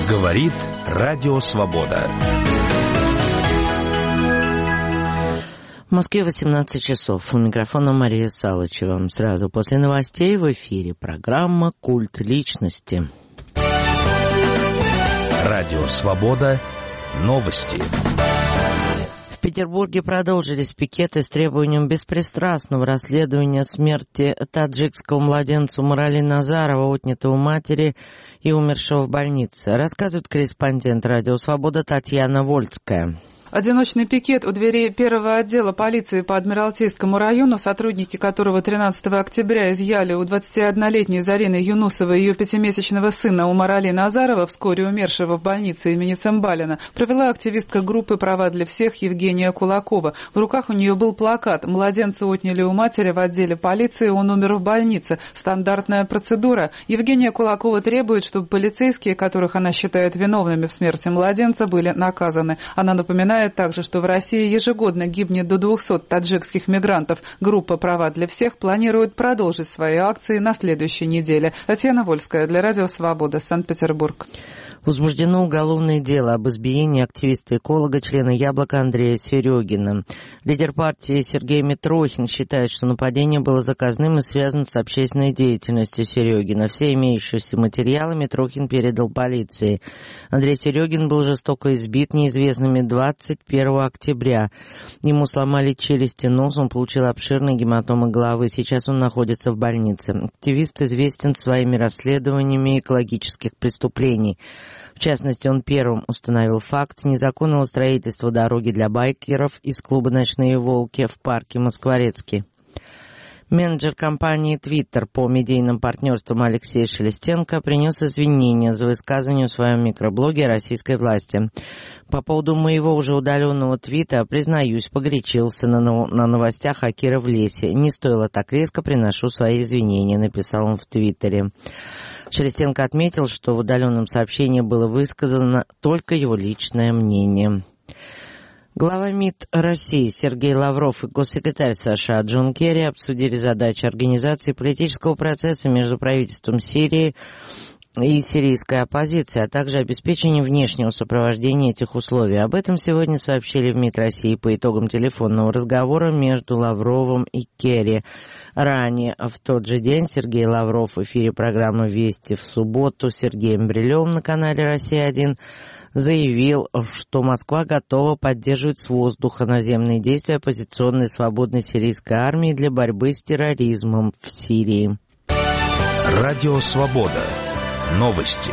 Говорит Радио Свобода. В Москве 18 часов. У микрофона Мария Салычева. Сразу после новостей в эфире программа «Культ личности». Радио Свобода. Новости. В Петербурге продолжились пикеты с требованием беспристрастного расследования смерти таджикского младенца Мурали Назарова, отнятого у матери и умершего в больнице. Рассказывает корреспондент Радио Свобода Татьяна Вольская. Одиночный пикет у дверей первого отдела полиции по Адмиралтейскому району, сотрудники которого 13 октября изъяли у 21-летней Зарины Юнусовой ее 5-месячного сына Умарали Назарова, вскоре умершего в больнице имени Цымбалина, провела активистка группы «Права для всех» Евгения Кулакова. В руках у нее был плакат: «Младенца отняли у матери в отделе полиции, он умер в больнице. Стандартная процедура». Евгения Кулакова требует, чтобы полицейские, которых она считает виновными в смерти младенца, были наказаны. Она напоминает также, что в России ежегодно гибнет до 200 таджикских мигрантов. Группа «Права для всех» планирует продолжить свои акции на следующей неделе. Татьяна Вольская для Радио Свобода, Санкт-Петербург. Возбуждено уголовное дело об избиении активиста-эколога, члена «Яблока» Андрея Серегина. Лидер партии Сергей Митрохин считает, что нападение было заказным и связано с общественной деятельностью Серегина. Все имеющиеся материалы Митрохин передал полиции. Андрей Серегин был жестоко избит неизвестными 21 октября. Ему сломали челюсть и нос, он получил обширные гематомы головы. Сейчас он находится в больнице. Активист известен своими расследованиями экологических преступлений. В частности, он первым установил факт незаконного строительства дороги для байкеров из клуба «Ночные волки» в парке Москворецкий. Менеджер компании Twitter по медийным партнерствам Алексей Шелестенко принес извинения за высказывание в своем микроблоге российской власти. По поводу моего уже удаленного твита, признаюсь, погорячился на новостях о Кира в лесе. Не стоило так резко, приношу свои извинения, написал он в Твиттере. Шелестенко отметил, что в удаленном сообщении было высказано только его личное мнение. Глава МИД России Сергей Лавров и госсекретарь США Джон Керри обсудили задачи организации политического процесса между правительством Сирии и сирийской оппозицией, а также обеспечение внешнего сопровождения этих условий. Об этом сегодня сообщили в МИД России по итогам телефонного разговора между Лавровым и Керри. Ранее, в тот же день, Сергей Лавров в эфире программы «Вести в субботу» с Сергеем Брилевым на канале «Россия-1» заявил, что Москва готова поддерживать с воздуха наземные действия оппозиционной свободной сирийской армии для борьбы с терроризмом в Сирии. Радио Свобода. Новости.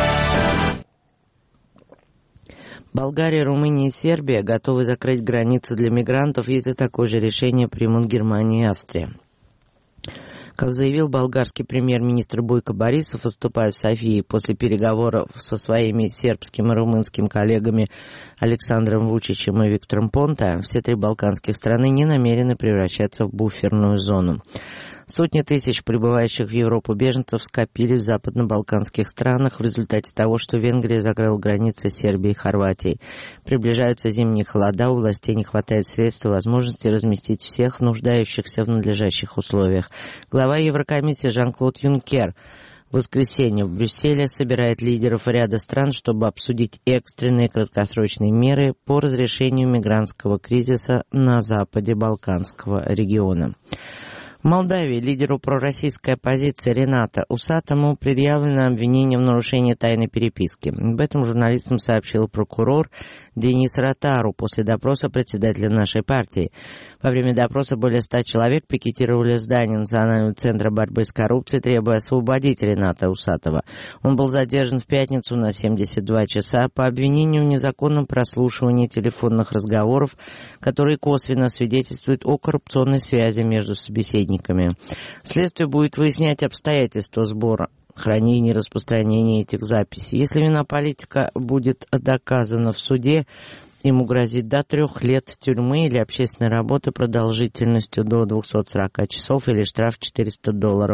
Болгария, Румыния и Сербия готовы закрыть границы для мигрантов, если такое же решение примут Германия и Австрия. Как заявил болгарский премьер-министр Бойко Борисов, выступая в Софии после переговоров со своими сербским и румынским коллегами Александром Вучичем и Виктором Понта, все три балканских страны не намерены превращаться в буферную зону. Сотни тысяч прибывающих в Европу беженцев скопились в западно-балканских странах в результате того, что Венгрия закрыла границы с Сербией и Хорватией. Приближаются зимние холода, у властей не хватает средств и возможности разместить всех нуждающихся в надлежащих условиях. Глава Еврокомиссии Жан-Клод Юнкер в воскресенье в Брюсселе собирает лидеров ряда стран, чтобы обсудить экстренные краткосрочные меры по разрешению мигрантского кризиса на западе Балканского региона. В Молдавии лидеру пророссийской оппозиции Ренату Усатому предъявлено обвинение в нарушении тайной переписки. Об этом журналистам сообщил прокурор Денис Ротару после допроса председателя нашей партии. Во время допроса более 100 человек пикетировали здание Национального центра борьбы с коррупцией, требуя освободить Рената Усатова. Он был задержан в пятницу на 72 часа по обвинению в незаконном прослушивании телефонных разговоров, которые косвенно свидетельствуют о коррупционной связи между собеседниками. Следствие будет выяснять обстоятельства сбора, хранения и распространения этих записей. Если вина политика будет доказана в суде, ему грозит до 3 лет тюрьмы или общественной работы продолжительностью до 240 часов или штраф $400.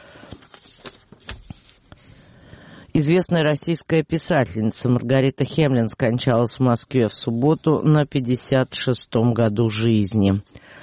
Известная российская писательница Маргарита Хемлин скончалась в Москве в субботу на 56-м году жизни.